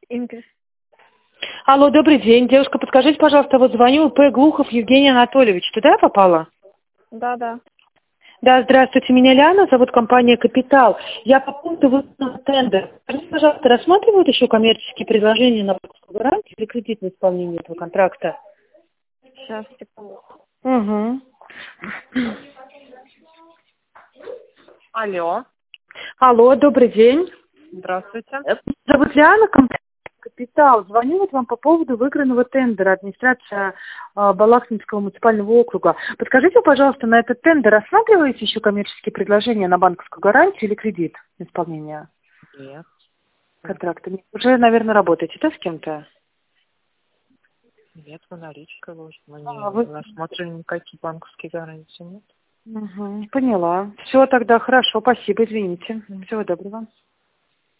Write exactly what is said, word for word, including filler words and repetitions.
Ингрис. Алло, добрый день. Девушка, подскажите, пожалуйста, вот звоню П. Глухов Евгений Анатольевич. Туда я попала? Да, да. Да, здравствуйте, меня Ляна, зовут компания «Капитал». Я по поводу выпускного тендера. Скажите, пожалуйста, рассматривают еще коммерческие предложения на банковскую гарантию или кредит на исполнение этого контракта? Сейчас, секунду. Угу. Алло, Алло, добрый день. здравствуйте. Э, Зовут Ляна, компания «Капитал». Звоню вот вам по поводу выигранного тендера администрация э, Балахнинского муниципального округа. Подскажите, пожалуйста, на этот тендер рассматриваете еще коммерческие предложения на банковскую гарантию или кредит на исполнение Нет. контракта? Нет. Уже, наверное, работаете, да, с кем-то? Нет, мы наличкой ложим. Мы А, не вы... рассматриваем никакие банковские гарантии, нет. Угу, поняла. Все, тогда хорошо, спасибо, извините. Всего доброго.